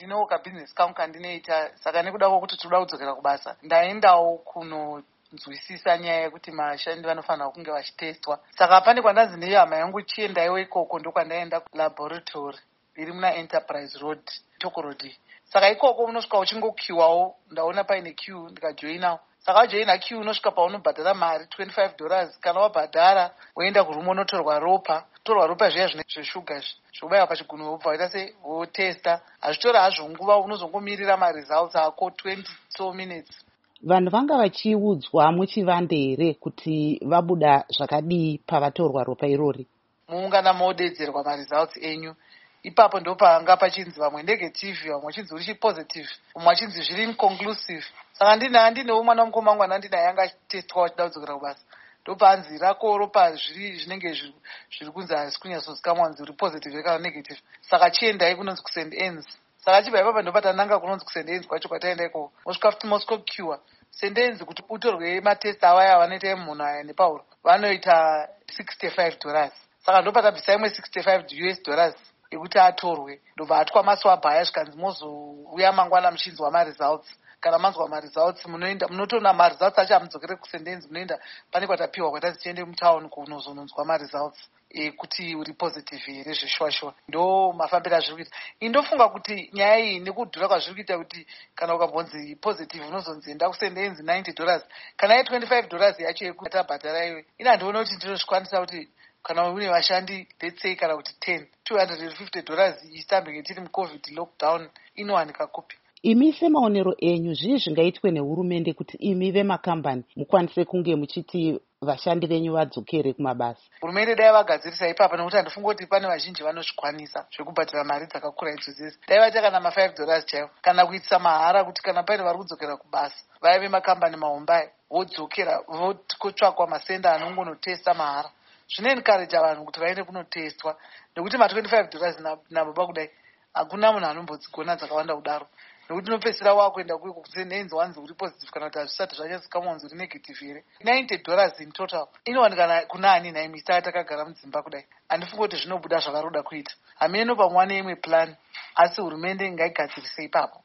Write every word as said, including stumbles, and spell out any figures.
ndinowo kabusiness kangu kandinoita, saka nekuda kwokuti tinoda kudzokera kubasa ndaendawo kunonzwisisa nyaya yekuti vashandi vanofanira kunge vachitestwa. Saka pane kwandanzi neyo hama yangu chiendaiwo ikoko ndokwandaenda kulaboratory iri muna Enterprise Road Tokorodi. Saka ikoko unosvika uchingokiwawo, ndaona paine queue ndikajoinawo. Saka wajoina queue unosvika paunobhadhara mari twenty-five dollars. Kana wabhadhara woenda kurumu unotorwa ropa, torwa ropa zviya zvine zveshuga zvobaiwa pachigunwe wobva waita se wotesta. Hazvitora hazvo nguva, unozongomirira maresults ako twenty so minutes. Vanhu vanga vachiudzwa muchivande here kuti vabuda zvakadii pavatorwa ropa irori? Muungana modedzerwa maresults enyu. Ipapo ndo panga pachinzi vamwe negative, vamwe vachinzi uri positive, vamwe vachinzi zviri inconclusive. Saka ndina ndinewo mwana mukoma wangu andina yanga achitestwa achida kudzokera kubasa. Ndopanzi rako ropa zviri zvinenge zviri kunzi hazisi kunyatsozikamwa kunzi uri positive kana negative. Saka chiendai kunonzi kusend ends. Saka chibva ipapo ndo patananga kunonzi kusend ends kwacho kwataenda ikoko. Mosvika futi mosvikokiwa send ends kuti utorwe matest awaya vanoita emunhu aya nepauro vanoita sixty-five dollars. Saka ndo patabvisa imwe sixty-five U S dollars ekuti atorwe. Ndobva atwa maswabha aya zvikanzi mozouya mangwana muchinzwa maresults. Kana manzwa maresults munoenda munotoona maresults acho amudzokere kusendenzi, munoenda pane kwatapiwa kwatazi tiende mutauni kunozononzwa maresults ekuti uri positive here zveshwashwa. Ndo mafambiro azviri kuita. Indofunga kuti nyaya iyi nekudhura kwazviri kuita kuti kana ukabvonzi positive unozonzi enda kusendenzi ninety dollars. Kana ye twenty-five dollars yacho yekutabhadhara iwe. Ina ndinoona kuti ndinozvikwanisa kuti kana une vashandi let's say kana kuti ten, two hundred fifty dollars isitambike tiri mucovid lockdown inowanika kupi. Imi semaonero enyu zvii zvingaitwe nehurumende kuti imi vemakambani mukwanise kunge muchiti vashandi venyu vadzokere kumabasa? Hurumende dai vagadzirisa ipapa, nekuti handifunga kuti pane vazhinji vanozvikwanisa zvekubhadhara mari dzakakura idzodzese. Dai vaita kana ma-five dollars chaivo, kana kuitisa mahara kuti kana paine vari kudzokera kubasa vaya vemakambani mahombai vodzokera votsvakwa masenda anongonotesta mahara. Zvinoencouragea vanhu kuti vaende kunotestwa, nekuti ma twenty-five dollars nababa kudai hakuna munhu anombodzigona dzakawanda kudaro. Nekuti unopedzisira wakuenda kuiko kusendenzi wanzi uri positive kana kuti hazvisati zvanyatsozikamwa kunzi uri negative here. ninety dollars in total inowanikana kuna ani naimi saka takagara mudzimba kudai. Handifunga kuti zvinobuda zvavaroda kuita. Hameno pamwana imwe plan, asi hurumende ngaigadzirise ipapo.